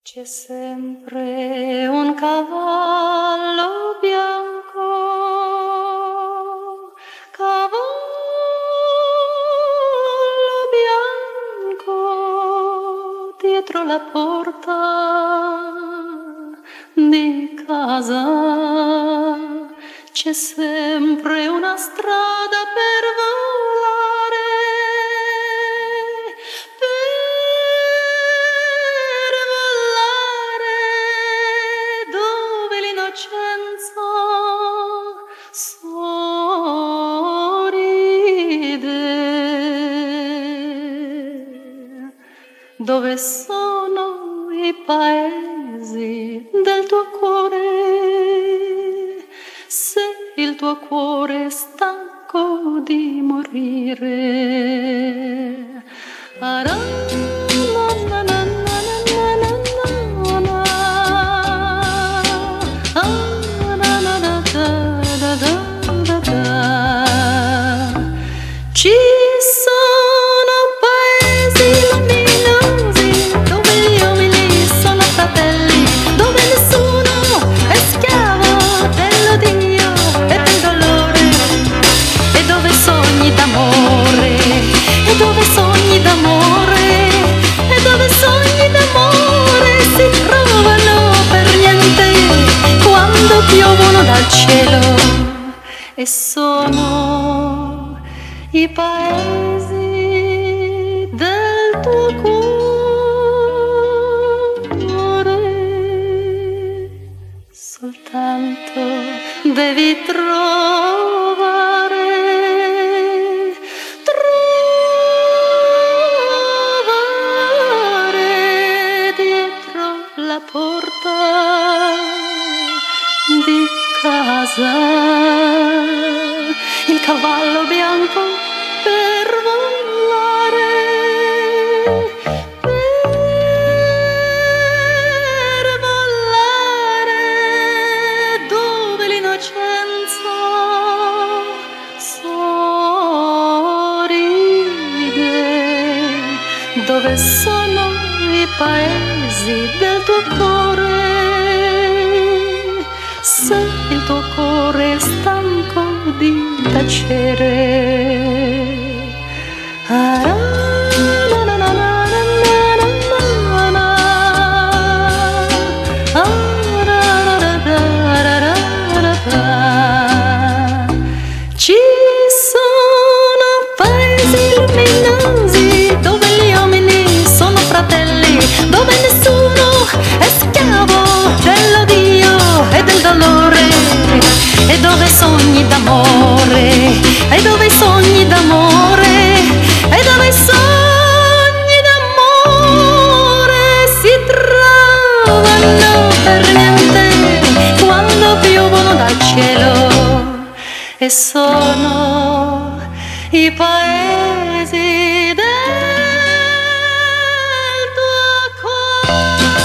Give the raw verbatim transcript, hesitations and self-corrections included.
C'è sempre un cavallo bianco, cavallo bianco, dietro la porta di casa. C'è sempre una strada per volare, per volare, dove l'innocenza sorride, dove sono i paesi del tuo cuore. Se il tuo cuore è stanco di morire, ara, na, na, na, na, na, na, na, ah, na, na, na, da, da, da, da, da. Ci sono paesi luminosi dove gli uomini sono fratelli, dove nessuno è schiavo dell'odio e del dolore, e dove sogni d'amore, e dove sogni d'amore, e dove sogni d'amore si trovano per niente quando piovono dal cielo. E sono i paesi del tuo cuore. Soltanto devi trovare, trovare dietro la porta di casa il cavallo bianco per volare, per volare dove l'innocenza sorride, dove sono i paesi del tuo cuore. Se il tuo cuore è stanco di tacere, ah, na, na, na, na, na, na, na, ah, ra, ra, ra, ra, ra, ra, ra. Ci sono paesi luminosi dove gli uomini sono fratelli, dove nessuno è schiavo dell'odio e del dolore, e dove sogni d'amore, e dove sogni d'amore, e dove sogni d'amore si trovano per niente quando piovono dal cielo. E sono i paesi del tuo cuore.